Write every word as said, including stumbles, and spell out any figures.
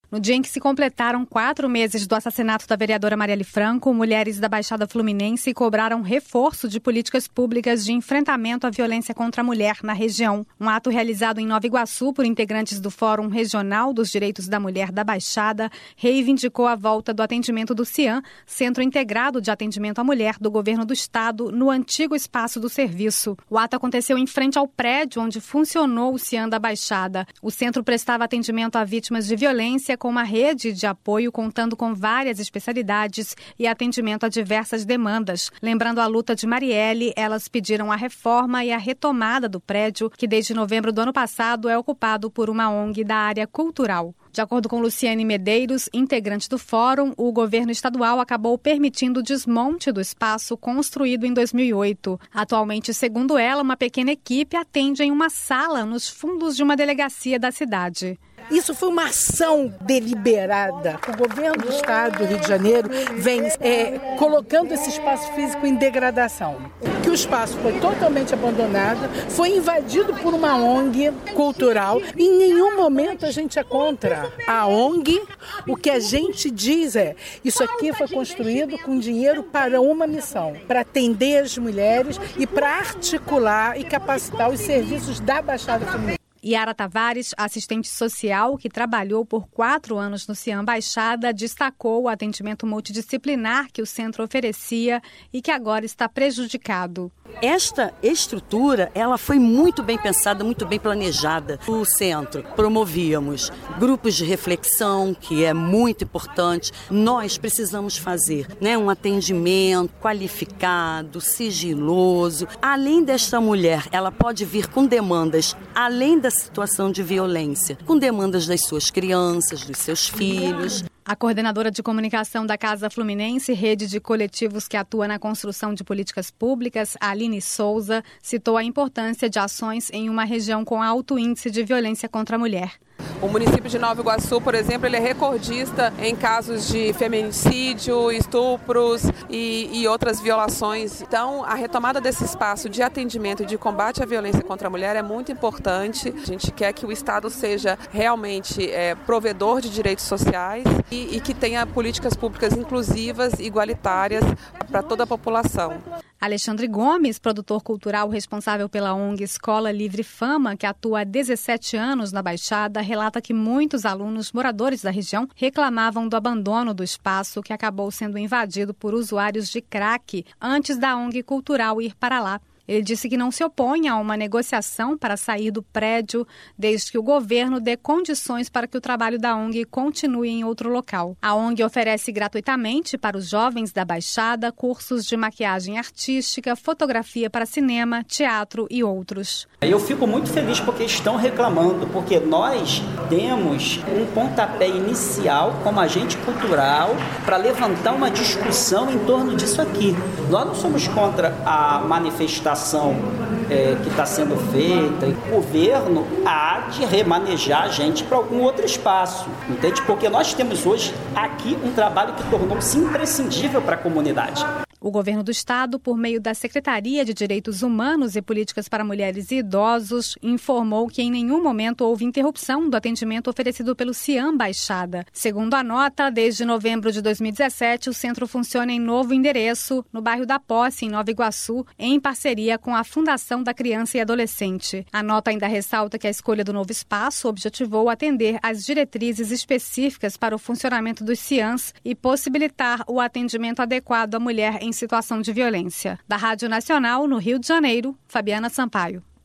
No dia em que se completaram quatro meses do assassinato da vereadora Marielle Franco, mulheres da Baixada Fluminense cobraram reforço de políticas públicas de enfrentamento à violência contra a mulher na região. Um ato realizado em Nova Iguaçu por integrantes do Fórum Regional dos Direitos da Mulher da Baixada reivindicou a volta do atendimento do CIAM, Centro Integrado de Atendimento à Mulher do Governo do Estado, no antigo espaço do serviço. O ato aconteceu em frente ao prédio onde funcionou o CIAM da Baixada. O centro prestava atendimento a vítimas de violência com uma rede de apoio contando com várias especialidades e atendimento a diversas demandas. Lembrando a luta de Marielle, elas pediram a reforma e a retomada do prédio, que desde novembro do ano passado é ocupado por uma O N G da área cultural. De acordo com Luciane Medeiros, integrante do fórum, o governo estadual acabou permitindo o desmonte do espaço construído em dois mil e oito. Atualmente, segundo ela, uma pequena equipe atende em uma sala nos fundos de uma delegacia da cidade. Isso foi uma ação deliberada. O governo do estado do Rio de Janeiro vem é, colocando esse espaço físico em degradação. Que o espaço foi totalmente abandonado, foi invadido por uma O N G cultural. Em nenhum momento a gente é contra a O N G. O que a gente diz é, isso aqui foi construído com dinheiro para uma missão, para atender as mulheres e para articular e capacitar os serviços da Baixada Fluminense. Yara Tavares, assistente social que trabalhou por quatro anos no CIAM Baixada, destacou o atendimento multidisciplinar que o centro oferecia e que agora está prejudicado. Esta estrutura, ela foi muito bem pensada, muito bem planejada. O centro promovíamos grupos de reflexão, que é muito importante. Nós precisamos fazer, né, um atendimento qualificado, sigiloso. Além desta mulher, ela pode vir com demandas, além da situação de violência, com demandas das suas crianças, dos seus filhos. A coordenadora de comunicação da Casa Fluminense, rede de coletivos que atua na construção de políticas públicas, Aline Souza, citou a importância de ações em uma região com alto índice de violência contra a mulher. O município de Nova Iguaçu, por exemplo, ele é recordista em casos de feminicídio, estupros e, e outras violações. Então, a retomada desse espaço de atendimento e de combate à violência contra a mulher é muito importante. A gente quer que o Estado seja realmente é, provedor de direitos sociais e, e que tenha políticas públicas inclusivas e igualitárias para toda a população. Alexandre Gomes, produtor cultural responsável pela O N G Escola Livre Fama, que atua há dezessete anos na Baixada, relata que muitos alunos moradores da região reclamavam do abandono do espaço, que acabou sendo invadido por usuários de crack antes da O N G Cultural ir para lá. Ele disse que não se opõe a uma negociação para sair do prédio, desde que o governo dê condições para que o trabalho da O N G continue em outro local. A O N G oferece gratuitamente para os jovens da Baixada cursos de maquiagem artística, fotografia para cinema, teatro e outros. Eu fico muito feliz porque estão reclamando, porque nós temos um pontapé inicial como agente cultural para levantar uma discussão em torno disso aqui. Nós não somos contra a manifestação É, que está sendo feita. O governo há de remanejar a gente para algum outro espaço, entende? Porque nós temos hoje aqui um trabalho que tornou-se imprescindível para a comunidade. O governo do estado, por meio da Secretaria de Direitos Humanos e Políticas para Mulheres e Idosos, informou que em nenhum momento houve interrupção do atendimento oferecido pelo CIAM Baixada. Segundo a nota, desde novembro de dois mil e dezessete, o centro funciona em novo endereço, no bairro da Posse, em Nova Iguaçu, em parceria com a Fundação da Criança e Adolescente. A nota ainda ressalta que a escolha do novo espaço objetivou atender às diretrizes específicas para o funcionamento dos CIAMs e possibilitar o atendimento adequado à mulher em situação de violência. Da Rádio Nacional, no Rio de Janeiro, Fabiana Sampaio.